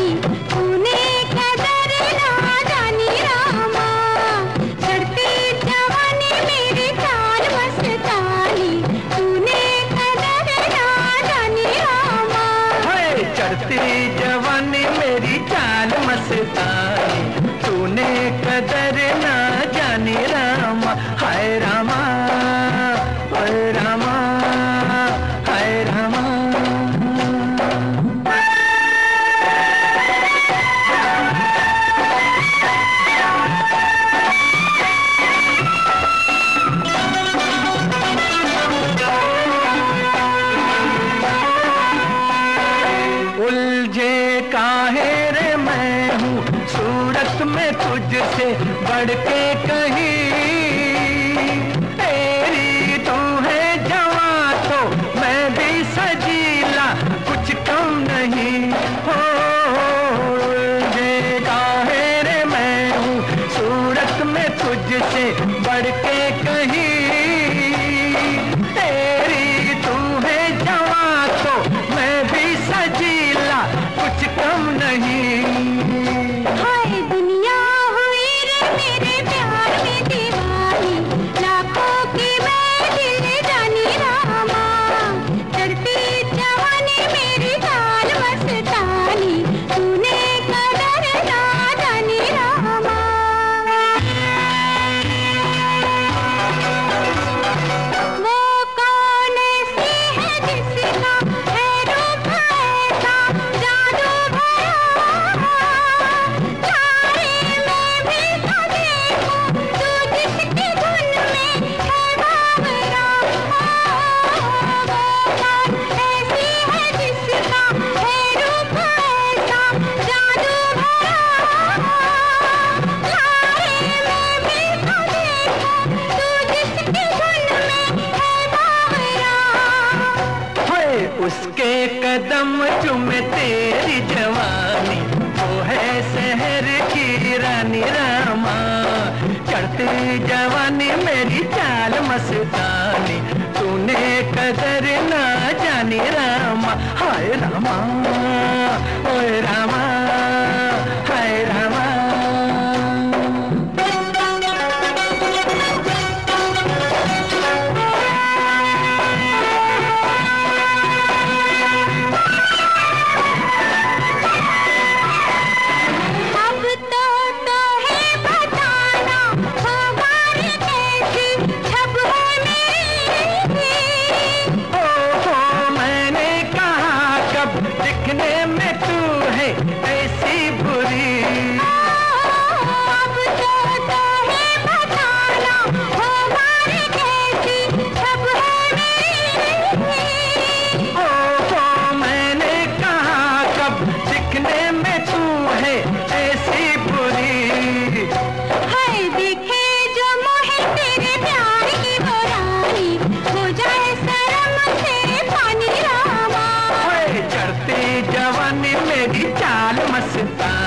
मस्तानी, तूने कदर ना जानी रामा। चढ़ती जवानी मेरी चाल मस्तानी, तूने कदर ना जानी रामा। चढ़ती जवानी मेरी चाल मस्तानी, तूने कदर ना जानी रामा। हाय रामा, हाय रामा, हाय रामा। उलझे काहे रे मैं हूँ सूरत में तुझसे बढ़ के कहीं। तेरी तू है जवां तो मैं भी सजीला, कुछ कम नहीं हो। उलझे काहे रे मैं हूँ सूरत में तुझसे बढ़ के कहीं। तेरी तू है जवां तो मैं भी सजीला, कुछ कम नहीं। हाय दुनिया हुई रे मेरे प्यार में दीवानी, लाखों की मैं दिल जानी रामा। चढ़ती जवानी मेरी चाल मस्तानी, तूने कदर ना जानी रामा। वो कौन सी है जिसका है रूप ऐसा जादू भरा। तारे में भी तो देखो तू जिसकी धुन में है बावरा। वो कौन ऐसी है जिसका है रूप ऐसा जादू भरा। तारे में भी तो देखो तू जिसकी धुन में है बावरा। उसके कदम चूमे तेरी जवानी, वो है शहर की रानी रामा। चढ़ती जवानी मेरी चाल मस्तानी, तूने कदर ना जानी रामा। हाय रामा, ओए रामा, हाय रामा। अब तो है बताना हमारी कैसी छब है मेरी। ओहो मैंने कहा कब दिखने में तू है ऐसी बुरी। अब तो है बताना हमारी कैसी छब है मेरी। ओहो मैंने कहा कब दिखने में तू है ऐसी बुरी। हाय देखे जो मोहे तेरे प्यार की वो रानी, हो जाए शर्म से पानी रामा। चढ़ती जवानी मेरी चाल मस्तानी,